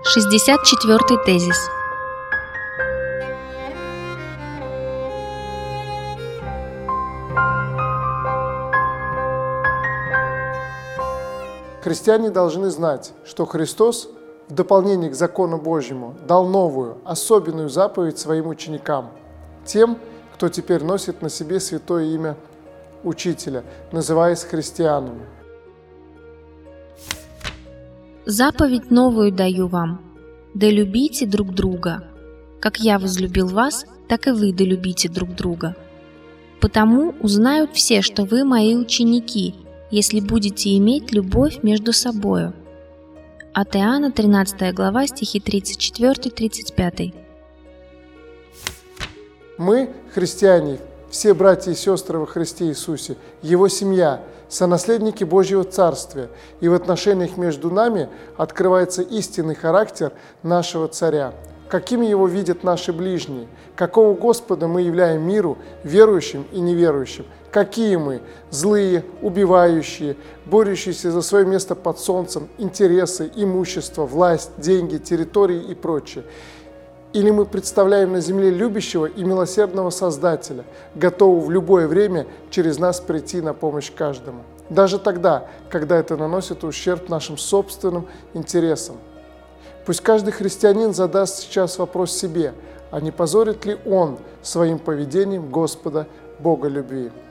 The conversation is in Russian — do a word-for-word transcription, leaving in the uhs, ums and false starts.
шестьдесят четвёртый тезис. Христиане должны знать, что Христос, в дополнение к закону Божьему, дал новую, особенную заповедь своим ученикам, тем, кто теперь носит на себе святое имя Учителя, называясь христианами. Заповедь новую даю вам, да любите друг друга. Как я возлюбил вас, так и вы да любите друг друга. Потому узнают все, что вы мои ученики, если будете иметь любовь между собою. От Иоанна, тринадцатая глава, стихи тридцать четыре тридцать пять. Мы, христиане, все братья и сестры во Христе Иисусе, Его семья, сонаследники Божьего Царствия, и в отношениях между нами открывается истинный характер нашего Царя. Какими Его видят наши ближние, какого Господа мы являем миру, верующим и неверующим, какие мы – злые, убивающие, борющиеся за свое место под солнцем, интересы, имущество, власть, деньги, территории и прочее. Или мы представляем на земле любящего и милосердного Создателя, готового в любое время через нас прийти на помощь каждому, даже тогда, когда это наносит ущерб нашим собственным интересам. Пусть каждый христианин задаст сейчас вопрос себе, а не позорит ли он своим поведением Господа, Бога любви.